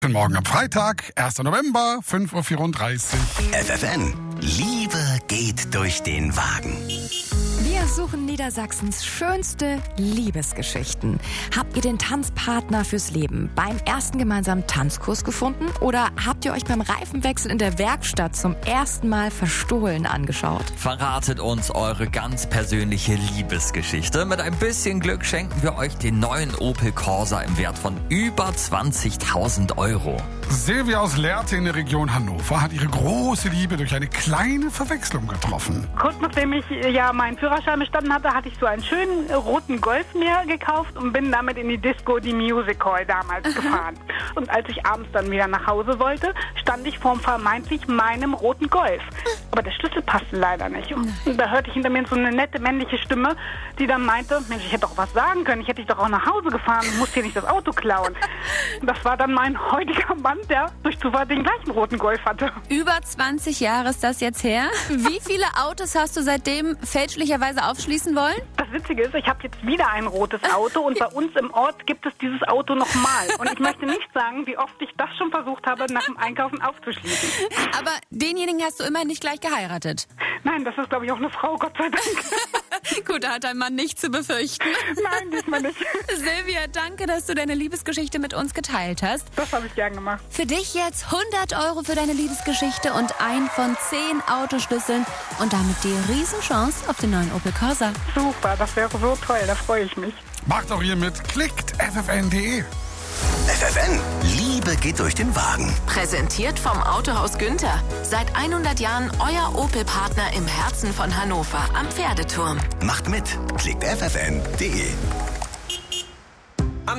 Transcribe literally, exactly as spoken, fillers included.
Guten Morgen am Freitag, erster November, fünf Uhr vierunddreißig. F F N. Liebe geht durch den Wagen. Wir suchen Niedersachsens schönste Liebesgeschichten. Habt ihr den Tanzpartner fürs Leben beim ersten gemeinsamen Tanzkurs gefunden? Oder habt ihr euch beim Reifenwechsel in der Werkstatt zum ersten Mal verstohlen angeschaut? Verratet uns eure ganz persönliche Liebesgeschichte. Mit ein bisschen Glück schenken wir euch den neuen Opel Corsa im Wert von über zwanzigtausend Euro. Silvia aus Lehrte in der Region Hannover hat ihre große Liebe durch eine kleine Verwechslung getroffen. Kurz nachdem ich ja meinen Führerschein bestanden hatte, hatte ich so einen schönen äh, roten Golf mir gekauft und bin damit in die Disco, die Music Hall damals gefahren. Und als ich abends dann wieder nach Hause wollte, stand ich vorm vermeintlich meinem roten Golf. Aber der Schlüssel passte leider nicht. Und da hörte ich hinter mir so eine nette männliche Stimme, die dann meinte, Mensch, ich hätte doch was sagen können, ich hätte dich doch auch nach Hause gefahren und musste hier nicht das Auto klauen. Und das war dann mein heutiger Mann, der durch Zufall den gleichen roten Golf hatte. Über zwanzig Jahre ist das jetzt her. Wie viele Autos hast du seitdem fälschlicherweise aufschließen wollen? Das Witzige ist, ich habe jetzt wieder ein rotes Auto und bei uns im Ort gibt es dieses Auto nochmal. Und ich möchte nicht sagen, wie oft ich das schon versucht habe, nach dem Einkaufen aufzuschließen. Aber denjenigen hast du immerhin nicht gleich geheiratet. Nein, das ist, glaube ich, auch eine Frau, Gott sei Dank. Gut, da hat dein Mann nichts zu befürchten. Nein, diesmal nicht. Silvia, danke, dass du deine Liebesgeschichte mit uns geteilt hast. Das habe ich gern gemacht. Für dich jetzt hundert Euro für deine Liebesgeschichte und ein von zehn Autoschlüsseln und damit die Riesenchance auf den neuen Opel Corsa. Super, das wäre so toll, da freue ich mich. Macht auch ihr mit, klickt f f n punkt d e. F F N. Liebe geht durch den Wagen. Präsentiert vom Autohaus Günther. Seit hundert Jahren euer Opel-Partner im Herzen von Hannover am Pferdeturm. Macht mit, klickt f f n punkt d e.